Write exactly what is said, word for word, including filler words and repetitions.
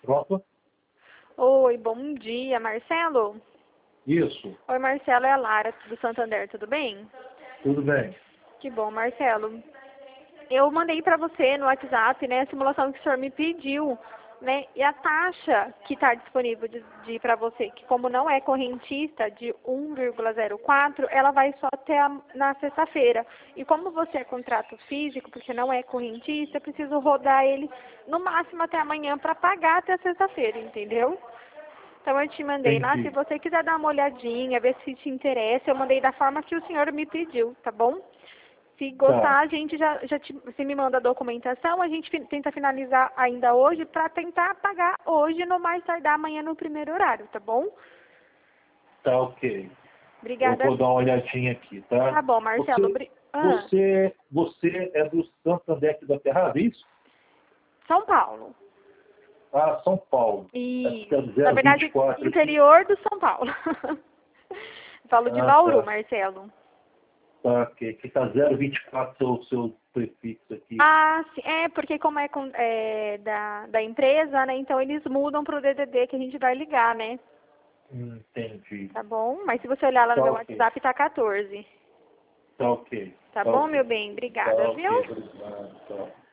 Pronto? Oi, bom dia, Marcelo? Isso. Oi, Marcelo, é a Lara do Santander, tudo bem? Tudo bem. Que bom, Marcelo. Eu mandei para você no WhatsApp, né, a simulação que o senhor me pediu, né, e a taxa que está disponível de, de para você, que como não é correntista, de um vírgula zero quatro, ela vai só até a, na sexta-feira. E como você é contrato físico, porque não é correntista, eu preciso rodar ele no máximo até amanhã para pagar até sexta-feira, entendeu? Então eu te mandei lá, se Entendi. você quiser dar uma olhadinha, ver se te interessa, eu mandei da forma que o senhor me pediu, tá bom? Se Tá. gostar, a gente já, já te, você me manda a documentação, a gente fi- tenta finalizar ainda hoje para tentar pagar hoje, no mais tardar amanhã no primeiro horário, tá bom? Tá ok. Eu Obrigada. vou dar uma olhadinha aqui, tá? Tá bom, Marcelo. Você, Obri... Ah, você, você é do Santander aqui da Terra, é isso? São Paulo. Ah, São Paulo. É porque é Isso. do Na zero vinte e verdade, quatro aqui. interior do São Paulo. Falo de Ah, Bauru, tá. Marcelo. Tá, ok. Aqui tá zero vinte e quatro o seu, seu prefixo aqui. Ah, sim. É, porque como é, com- é da, da empresa, né? Então eles mudam pro D D D que a gente vai ligar, né? Hum, Entendi. Tá bom? Mas se você olhar lá no Tá meu ok. WhatsApp, tá quatorze. Tá ok. Tá Tá bom, meu ok. bem? Tá Obrigada, viu? ok. Obrigado. Tá.